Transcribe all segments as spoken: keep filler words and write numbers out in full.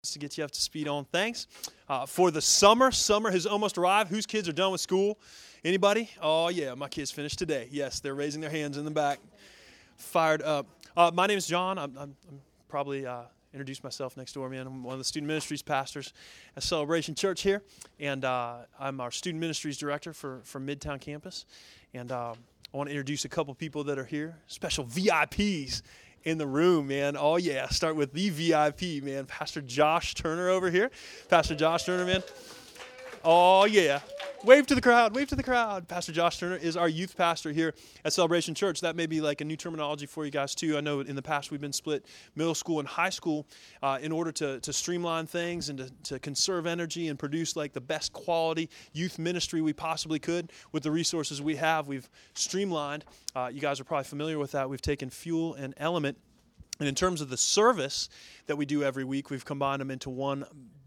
to get you up to speed on things. Uh, for the summer, summer has almost arrived. Whose kids are done with school? Anybody? Oh, yeah, my kids finished today. Yes, they're raising their hands in the back. Fired up. Uh, my name is John. I'm, I'm, I'm probably uh, introduced myself next door, man. I'm one of the student ministries pastors at Celebration Church here, and uh, I'm our student ministries director for, for Midtown Campus. And uh, I want to introduce a couple people that are here, special V I Ps in the room, man. Oh, yeah. Start with the V I P, man. Pastor Josh Turner over here. Pastor Josh Turner, man. Oh, yeah. Wave to the crowd. Wave to the crowd. Pastor Josh Turner is our youth pastor here at Celebration Church. That may be like a new terminology for you guys, too. I know in the past we've been split middle school and high school uh, in order to, to streamline things and to, to conserve energy and produce like the best quality youth ministry we possibly could with the resources we have. We've streamlined. Uh, you guys are probably familiar with that. We've taken Fuel and Element. And in terms of the service that we do every week, we've combined them into one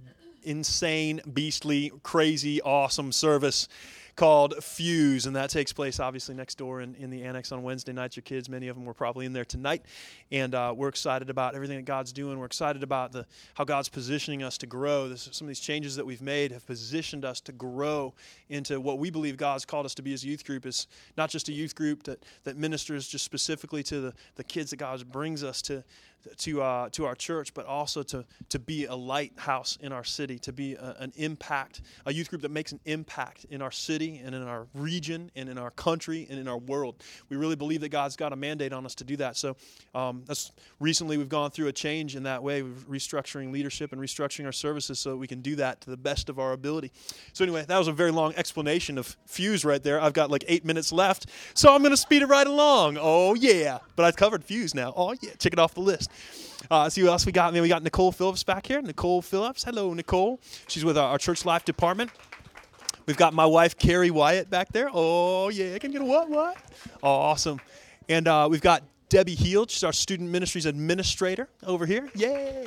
insane, beastly, crazy, awesome service called Fuse, and that takes place obviously next door in, in the annex on Wednesday nights. Your kids, many of them were probably in there tonight, and uh, we're excited about everything that God's doing. We're excited about the how God's positioning us to grow. This, some of these changes that we've made have positioned us to grow into what we believe God's called us to be as a youth group. Is not just a youth group that, that ministers just specifically to the, the kids that God brings us to to uh, to our church, but also to to be a lighthouse in our city, to be a, an impact, a youth group that makes an impact in our city and in our region and in our country and in our world. We really believe that God's got a mandate on us to do that. So um, that's recently we've gone through a change in that way. We're restructuring leadership and restructuring our services so that we can do that to the best of our ability. So anyway, that was a very long explanation of Fuse right there. I've got like eight minutes left, so I'm going to speed it right along. Oh, yeah. But I've covered Fuse now. Oh, yeah. Check it off the list. Uh, see what else we got. Man, we got Nicole Phillips back here. Nicole Phillips. Hello, Nicole. She's with our, our church life department. We've got my wife, Carrie Wyatt, back there. Oh, yeah. Can you get a what, what? Oh, awesome. And uh, we've got Debbie Heald. She's our student ministries administrator over here. Yay.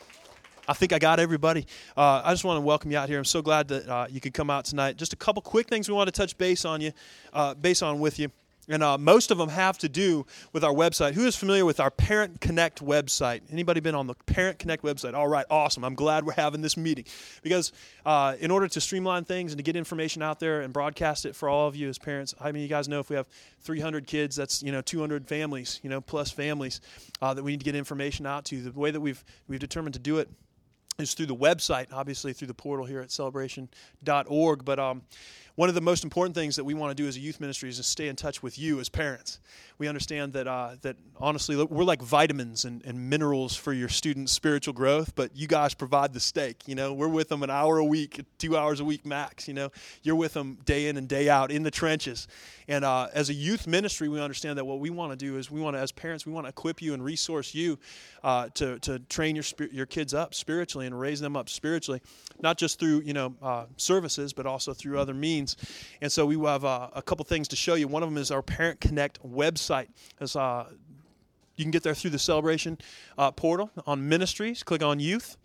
I think I got everybody. Uh, I just want to welcome you out here. I'm so glad that uh, you could come out tonight. Just a couple quick things we want to touch base on you, uh, base on with you. And uh, most of them have to do with our website. Who is familiar with our Parent Connect website? Anybody been on the Parent Connect website? All right, awesome. I'm glad we're having this meeting. Because uh, in order to streamline things and to get information out there and broadcast it for all of you as parents, I mean, you guys know if we have three hundred kids, that's, you know, two hundred families, you know, plus families uh, that we need to get information out to. The way that we've we've determined to do it is through the website, obviously through the portal here at celebration dot org. But um, one of the most important things that we want to do as a youth ministry is to stay in touch with you as parents. We understand that, uh, that honestly, we're like vitamins and, and minerals for your students' spiritual growth, but you guys provide the steak. You know, we're with them an hour a week, two hours a week max. You know, you're with them day in and day out in the trenches. And uh, as a youth ministry, we understand that what we want to do is we want to, as parents, we want to equip you and resource you uh, to to train your your kids up spiritually and raise them up spiritually, not just through, you know, uh, services, but also through other means. And so we have uh, a couple things to show you. One of them is our Parent Connect website. As, uh, you can get there through the Celebration uh, portal on Ministries. Click on Youth.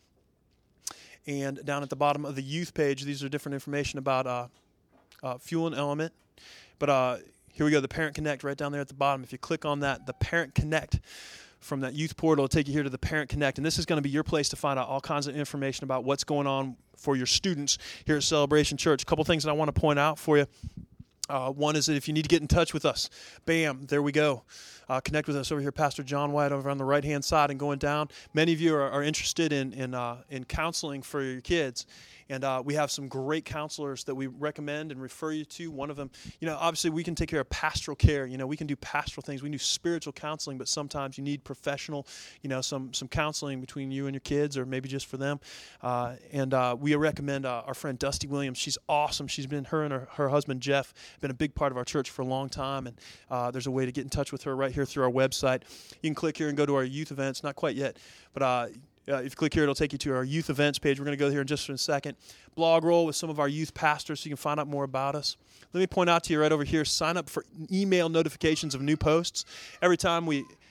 And down at the bottom of the Youth page, these are different information about uh, uh, Fuel and Element. But uh, here we go, the Parent Connect right down there at the bottom. If you click on that, the Parent Connect from that youth portal will take you here to the Parent Connect. And this is going to be your place to find out all kinds of information about what's going on for your students here at Celebration Church. A couple things that I want to point out for you. Uh, one is that if you need to get in touch with us, bam, there we go. Uh, connect with us over here, Pastor John White, over on the right-hand side and going down. Many of you are, are interested in in, uh, in counseling for your kids. And uh, we have some great counselors that we recommend and refer you to. One of them, you know, obviously we can take care of pastoral care. You know, we can do pastoral things. We can do spiritual counseling, but sometimes you need professional, you know, some some counseling between you and your kids or maybe just for them. Uh, and uh, we recommend uh, our friend Dusty Williams. She's awesome. She's been, her and her, her husband Jeff, been a big part of our church for a long time. And uh, there's a way to get in touch with her right here through our website. You can click here and go to our youth events. Not quite yet, but uh Uh, if you click here, it'll take you to our youth events page. We're going to go here in just in a second. Blog roll with some of our youth pastors so you can find out more about us. Let me point out to you right over here, sign up for email notifications of new posts. Every time we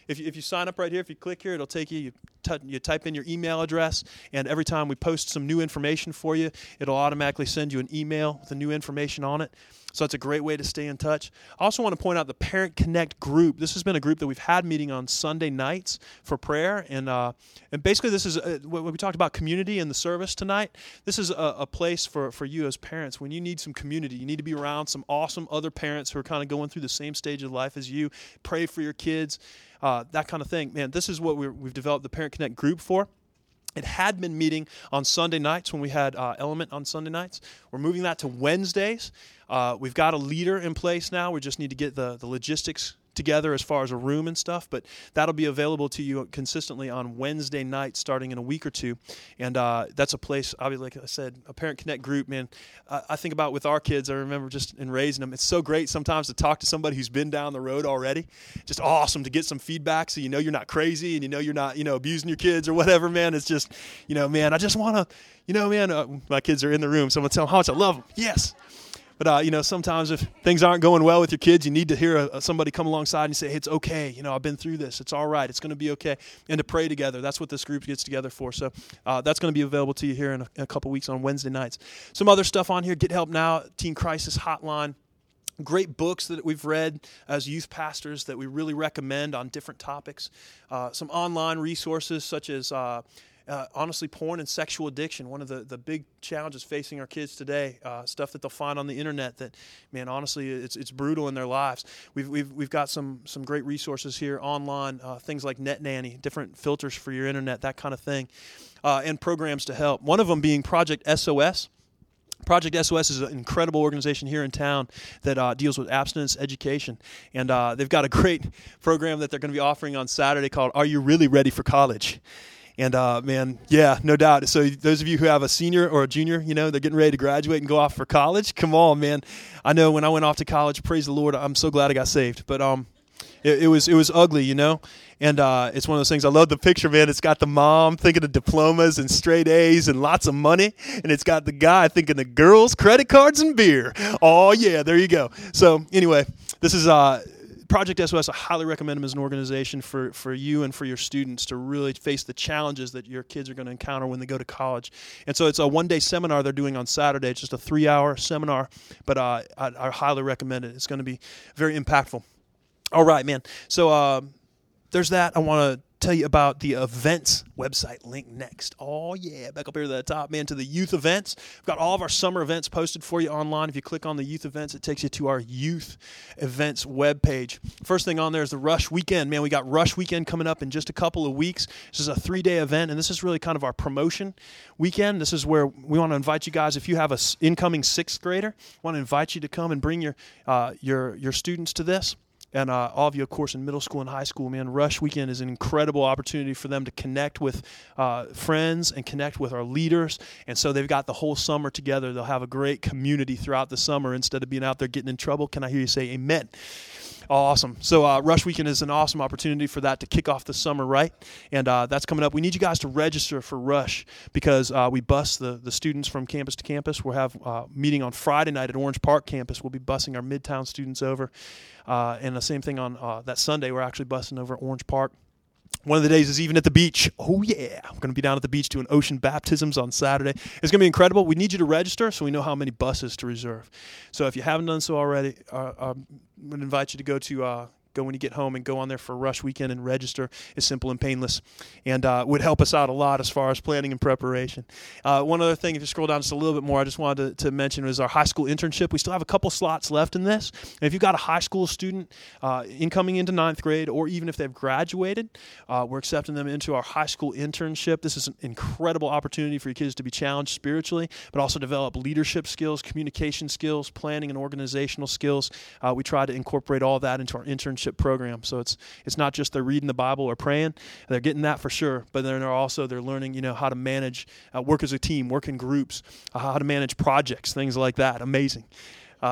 if you, if you sign up right here, if you click here, it'll take you, you, t- you type in your email address, and every time we post some new information for you, it'll automatically send you an email with the new information on it. So that's a great way to stay in touch. I also want to point out the Parent Connect group. This has been a group that we've had meeting on Sunday nights for prayer. And uh, and basically this is, uh, when we talked about community in the service tonight, this is a, a place for, for you as parents. When you need some community, you need to be around some awesome other parents who are kind of going through the same stage of life as you. Pray for your kids, uh, that kind of thing. Man, this is what we're, we've developed the Parent Connect group for. It had been meeting on Sunday nights when we had uh, Element on Sunday nights. We're moving that to Wednesdays. Uh, we've got a leader in place now. We just need to get the, the logistics together as far as a room and stuff, but that'll be available to you consistently on Wednesday nights starting in a week or two. And uh, that's a place, obviously, like I said, a Parent Connect group, man. I, I think about with our kids, I remember just in raising them, it's so great sometimes to talk to somebody who's been down the road already. Just awesome to get some feedback so you know you're not crazy and you know you're not, you know, abusing your kids or whatever, man. It's just, you know, man, I just want to, you know, man, uh, my kids are in the room, so I'm going to tell them how much I love them. Yes. But, uh, you know, sometimes if things aren't going well with your kids, you need to hear a, a, somebody come alongside and say, hey, it's okay. You know, I've been through this. It's all right. It's going to be okay. And to pray together. That's what this group gets together for. So uh, that's going to be available to you here in a, in a couple weeks on Wednesday nights. Some other stuff on here. Get Help Now, Teen Crisis Hotline. Great books that we've read as youth pastors that we really recommend on different topics. Uh, some online resources such as... Uh, Uh, honestly, porn and sexual addiction, one of the, the big challenges facing our kids today, uh, stuff that they'll find on the internet that, man, honestly, it's it's brutal in their lives. We've we've we've got some some great resources here online, uh, things like Net Nanny, different filters for your internet, that kind of thing, uh, and programs to help. One of them being Project S O S. Project S O S is an incredible organization here in town that uh, deals with abstinence education. And uh, they've got a great program that they're going to be offering on Saturday called Are You Really Ready for College? And, uh, man, yeah, no doubt. So those of you who have a senior or a junior, you know, they're getting ready to graduate and go off for college. Come on, man. I know when I went off to college, praise the Lord, I'm so glad I got saved. But um, it, it was it was ugly, you know. And uh, it's one of those things. I love the picture, man. It's got the mom thinking of diplomas and straight A's and lots of money. And it's got the guy thinking of girls, credit cards, and beer. Oh, yeah, there you go. So anyway, this is... Uh, Project S O S, I highly recommend them as an organization for, for you and for your students to really face the challenges that your kids are going to encounter when they go to college. And so it's a one-day seminar they're doing on Saturday. It's just a three-hour seminar, but uh, I, I highly recommend it. It's going to be very impactful. All right, man. So uh, there's that. I want to tell you about the events website link next. Oh, yeah, back up here to the top, man, to the youth events. We've got all of our summer events posted for you online. If you click on the youth events, it takes you to our youth events webpage. First thing on there is the Rush Weekend. Man, we got Rush Weekend coming up in just a couple of weeks. This is a three-day event, and this is really kind of our promotion weekend. This is where we want to invite you guys, if you have an incoming sixth grader, we want to invite you to come and bring your uh, your your students to this. And uh, all of you, of course, in middle school and high school, man, Rush Weekend is an incredible opportunity for them to connect with uh, friends and connect with our leaders. And so they've got the whole summer together. They'll have a great community throughout the summer instead of being out there getting in trouble. Can I hear you say amen? Awesome. So uh, Rush Weekend is an awesome opportunity for that to kick off the summer, right? And uh, that's coming up. We need you guys to register for Rush because uh, we bus the, the students from campus to campus. We'll have a uh, meeting on Friday night at Orange Park campus. We'll be busing our Midtown students over. Uh, and the same thing on uh, that Sunday, we're actually busing over at Orange Park. One of the days is even at the beach. Oh, yeah. We're going to be down at the beach doing ocean baptisms on Saturday. It's going to be incredible. We need you to register so we know how many buses to reserve. So if you haven't done so already, uh, I'm going to invite you to go to uh, go when you get home and go on there for Rush Weekend and register. It's simple and painless and uh, would help us out a lot as far as planning and preparation. Uh, one other thing, if you scroll down just a little bit more, I just wanted to, to mention is our high school internship. We still have a couple slots left in this. And if you've got a high school student uh, incoming into ninth grade, or even if they've graduated, uh, we're accepting them into our high school internship. This is an incredible opportunity for your kids to be challenged spiritually, but also develop leadership skills, communication skills, planning and organizational skills. Uh, we try to incorporate all that into our internship program. So it's it's not just they're reading the Bible or praying. They're getting that for sure, but then they're also they're learning, you know, how to manage, uh, work as a team, work in groups, uh, how to manage projects, things like that. Amazing. Uh,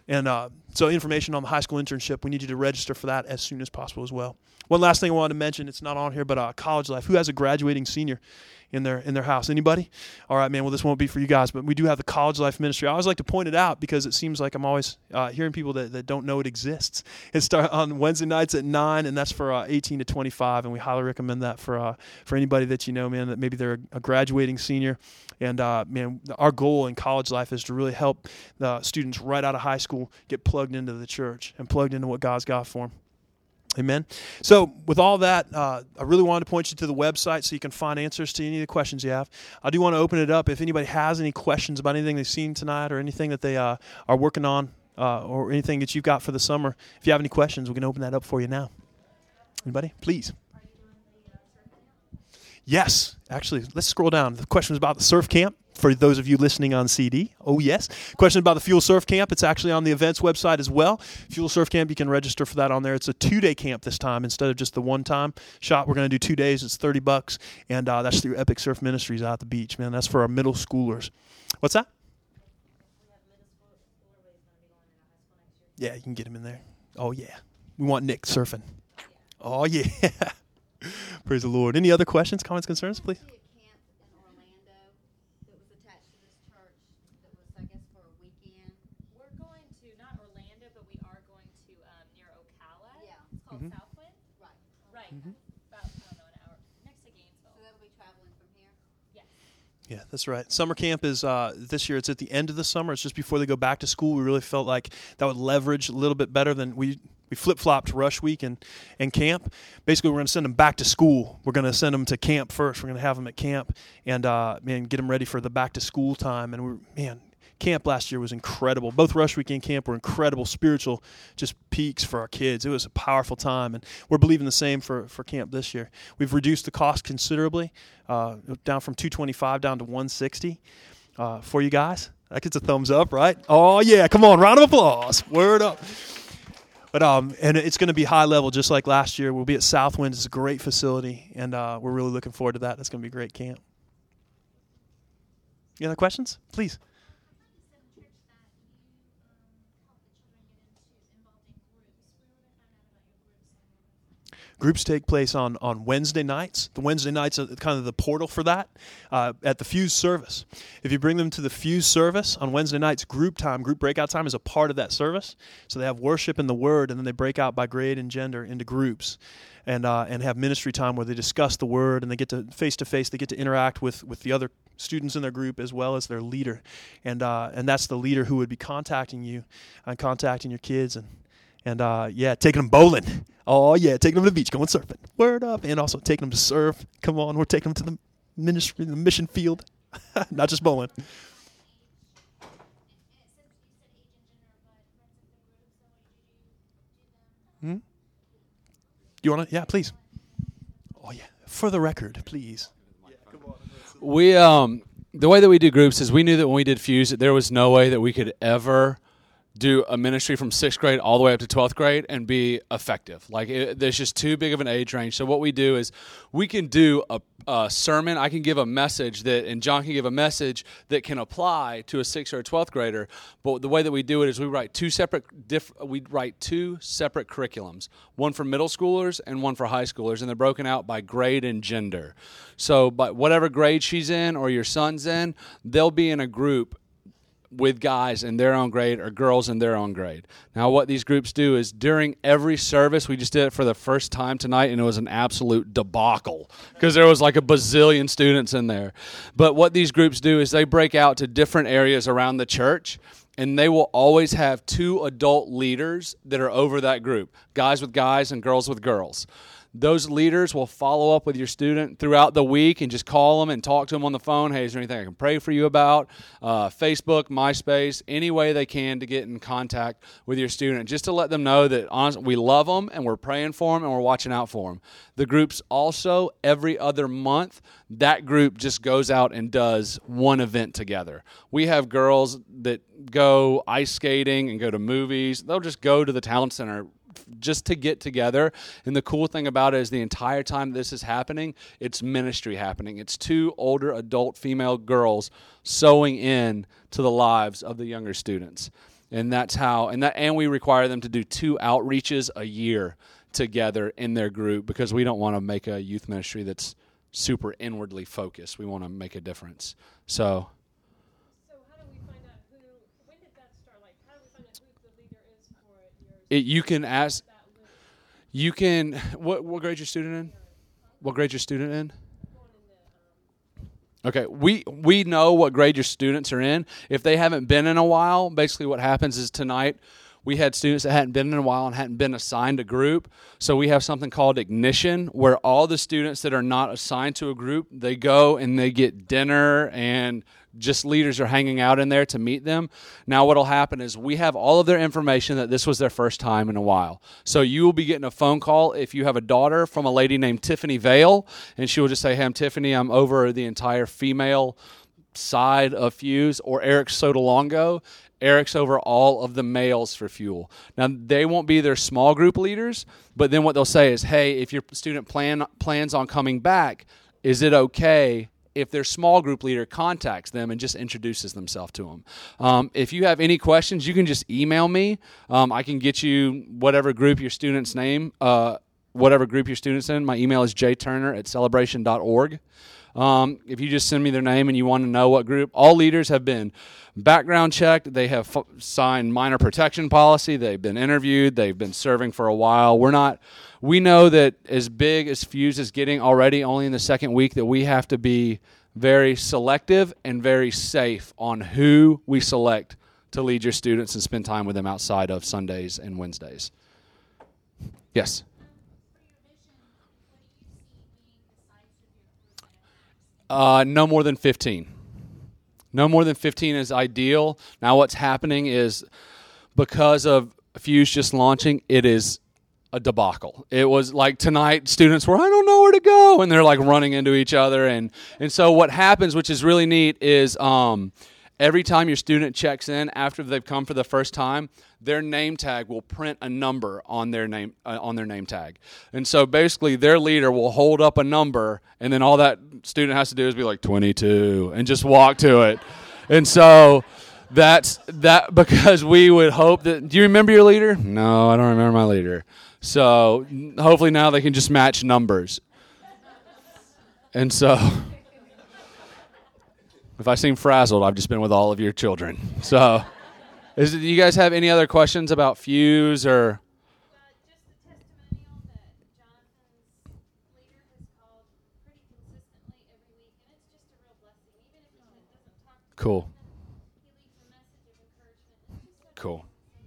And uh, so information on the high school internship, we need you to register for that as soon as possible as well. One last thing I wanted to mention, it's not on here, but uh, college life. Who has a graduating senior in their in their house? Anybody? All right, man, well, this won't be for you guys, but we do have the college life ministry. I always like to point it out because it seems like I'm always uh, hearing people that, that don't know it exists. It starts on Wednesday nights at nine, and that's for uh, eighteen to twenty-five, and we highly recommend that for uh, for anybody that you know, man, that maybe they're a graduating senior. And, uh, man, our goal in college life is to really help the students right out of high school get plugged into the church and plugged into what God's got for them. Amen. So with all that, uh, I really wanted to point you to the website so you can find answers to any of the questions you have. I do want to open it up. If anybody has any questions about anything they've seen tonight or anything that they uh, are working on uh, or anything that you've got for the summer, if you have any questions, we can open that up for you now. Anybody? Please. Yes. Actually, let's scroll down. The question was about the surf camp. For those of you listening on C D, oh yes. Question about the Fuel Surf Camp. It's actually on the events website as well. Fuel Surf Camp, you can register for that on there. It's a two-day camp this time instead of just the one-time shot. We're going to do two days. It's thirty bucks, and uh, that's through Epic Surf Ministries out at the beach, man. That's for our middle schoolers. What's that? Yeah, you can get him in there. Oh, yeah. We want Nick surfing. Oh, yeah. Praise the Lord. Any other questions, comments, concerns, please? Mm-hmm. Southwind? Right. Right. Mm-hmm. About, I don't know, an hour. Next to Gainesville. So that'll be traveling from here? Yes. Yeah, that's right. Summer camp is, uh, this year, it's at the end of the summer. It's just before they go back to school. We really felt like that would leverage a little bit better than we we flip-flopped rush week and, and camp. Basically, we're going to send them back to school. We're going to send them to camp first. We're going to have them at camp and, uh, man, get them ready for the back-to-school time. And, we're man, camp last year was incredible. Both Rush Week and camp were incredible spiritual just peaks for our kids. It was a powerful time, and we're believing the same for, for camp this year. We've reduced the cost considerably, uh, down from two hundred twenty-five dollars down to one hundred sixty dollars uh, for you guys. That gets a thumbs up, right? Oh, yeah. Come on. Round of applause. Word up. But um, and it's going to be high level just like last year. We'll be at Southwind. It's a great facility, and uh, we're really looking forward to that. That's going to be a great camp. Any other questions? Please. Groups take place on, on Wednesday nights. The Wednesday nights are kind of the portal for that uh, at the Fuse service. If you bring them to the Fuse service on Wednesday nights, group time, group breakout time is a part of that service. So they have worship in the Word, and then they break out by grade and gender into groups and uh, and have ministry time where they discuss the Word, and they get to face-to-face, they get to interact with, with the other students in their group as well as their leader. And uh, and that's the leader who would be contacting you and contacting your kids and And, uh, yeah, taking them bowling. Oh, yeah, taking them to the beach, going surfing. Word up. And also taking them to surf. Come on, we're taking them to the ministry, the mission field. Not just bowling. Hmm? You want to? Yeah, please. Oh, yeah. For the record, please. Yeah, come on. We, um, the way that we do groups is we knew that when we did Fuse that there was no way that we could ever do a ministry from sixth grade all the way up to twelfth grade and be effective. Like, it, there's just too big of an age range. So what we do is we can do a, a sermon. I can give a message that, and John can give a message that can apply to a sixth or a twelfth grader. But the way that we do it is we write two separate, diff, we write two separate curriculums, one for middle schoolers and one for high schoolers, and they're broken out by grade and gender. So, but whatever grade she's in or your son's in, they'll be in a group with guys in their own grade or girls in their own grade. Now, what these groups do is during every service, we just did it for the first time tonight, and it was an absolute debacle because there was like a bazillion students in there. But what these groups do is they break out to different areas around the church, and they will always have two adult leaders that are over that group, guys with guys and girls with girls. Those leaders will follow up with your student throughout the week and just call them and talk to them on the phone. Hey, is there anything I can pray for you about? Uh, Facebook, MySpace, any way they can to get in contact with your student, just to let them know that honestly, we love them and we're praying for them and we're watching out for them. The groups also, every other month, that group just goes out and does one event together. We have girls that go ice skating and go to movies. They'll just go to the talent center just to get together. And the cool thing about it is the entire time this is happening, it's ministry happening. It's two older adult female girls sewing in to the lives of the younger students. And that's how, and that, and we require them to do two outreaches a year together in their group because we don't want to make a youth ministry that's super inwardly focused. We want to make a difference. So. So how do we find out who, when did that start? Like, how do we find out who the leader is for your It, you can ask, you can, what, what grade your student in? What grade your student in? Okay, we we know what grade your students are in. If they haven't been in a while, basically what happens is tonight we had students that hadn't been in a while and hadn't been assigned a group. So we have something called Ignition, where all the students that are not assigned to a group, they go and they get dinner and just leaders are hanging out in there to meet them. Now what will happen is we have all of their information that this was their first time in a while. So you will be getting a phone call if you have a daughter from a lady named Tiffany Vale, and she will just say, hey, I'm Tiffany, I'm over the entire female side of Fuse, or Eric Sotolongo. Eric's over all of the males for Fuel. Now, they won't be their small group leaders, but then what they'll say is, hey, if your student plan plans on coming back, is it okay if their small group leader contacts them and just introduces themselves to them? Um, if you have any questions, you can just email me. Um, I can get you whatever group your student's name, uh, whatever group your student's in. My email is j turner at celebration dot org. Um, if you just send me their name and you want to know what group, all leaders have been background checked. They have f- signed minor protection policy. They've been interviewed. They've been serving for a while. We're not, we know that as big as Fuse is getting already, only in the second week, that we have to be very selective and very safe on who we select to lead your students and spend time with them outside of Sundays and Wednesdays. Yes. Uh, no more than fifteen. No more than fifteen is ideal. Now what's happening is because of Fuse just launching, it is a debacle. It was like tonight, students were, I don't know where to go, and they're like running into each other. And, and so what happens, which is really neat, is um, every time your student checks in after they've come for the first time, their name tag will print a number on their name uh, on their name tag. And so basically their leader will hold up a number, and then all that student has to do is be like twenty-two and just walk to it. And so that's that, because we would hope that, do you remember your leader? No, I don't remember my leader. So hopefully now they can just match numbers. And so if I seem frazzled, I've just been with all of your children. So is it, do you guys have any other questions about Fuse or? Uh, just the testimonial that Jonathan's leader has called pretty consistently every week, and it's just a real blessing. Even if he doesn't talk to Cool. them, he leaves a message of encouragement. And it's just so Cool.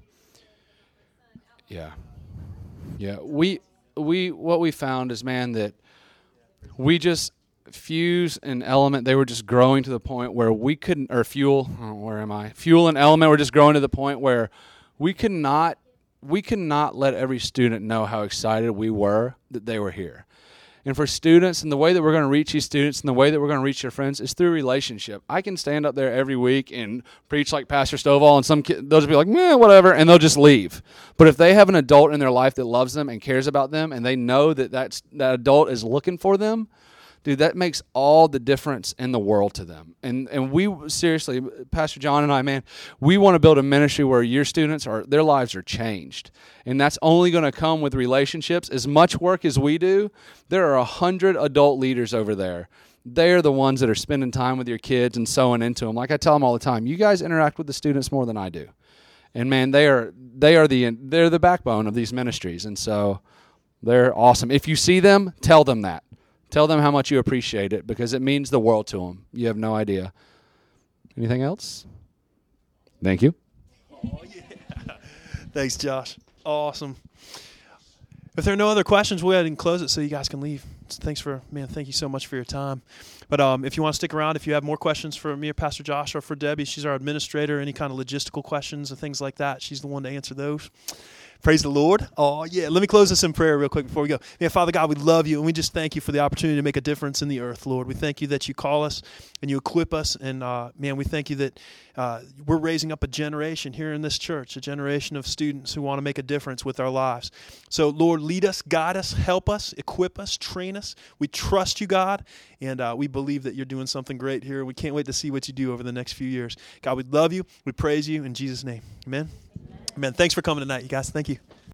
good. Yeah. Yeah. We we what we found is, man, that we just Fuse and Element, they were just growing to the point where we couldn't, or Fuel, oh, where am I? Fuel and Element were just growing to the point where we could not, we could not let every student know how excited we were that they were here. And for students, and the way that we're going to reach these students and the way that we're going to reach their friends is through relationship. I can stand up there every week and preach like Pastor Stovall, and some kid, they'll just be like, meh, whatever, and they'll just leave. But if they have an adult in their life that loves them and cares about them, and they know that that's, that adult is looking for them, dude, that makes all the difference in the world to them. And and we, seriously, Pastor John and I, man, we want to build a ministry where your students, are their lives are changed. And that's only going to come with relationships. As much work as we do, there are a hundred adult leaders over there. They're the ones that are spending time with your kids and sewing into them. Like I tell them all the time, you guys interact with the students more than I do. And man, they are they are the they're the backbone of these ministries. And so they're awesome. If you see them, tell them that. Tell them how much you appreciate it, because it means the world to them. You have no idea. Anything else? Thank you. Oh, yeah. Thanks, Josh. Awesome. If there are no other questions, we'll go ahead and close it so you guys can leave. So thanks for, man, thank you so much for your time. But um, if you want to stick around, if you have more questions for me or Pastor Josh or for Debbie, she's our administrator, any kind of logistical questions or things like that, she's the one to answer those. Praise the Lord. Oh, yeah. Let me close this in prayer real quick before we go. Man, Father God, we love you, and we just thank you for the opportunity to make a difference in the earth, Lord. We thank you that you call us and you equip us. And, uh, man, we thank you that uh, we're raising up a generation here in this church, a generation of students who want to make a difference with our lives. So, Lord, lead us, guide us, help us, equip us, train us. We trust you, God, and uh, we believe that you're doing something great here. We can't wait to see what you do over the next few years. God, we love you. We praise you in Jesus' name. Amen. Amen. Thanks for coming tonight, you guys. Thank you.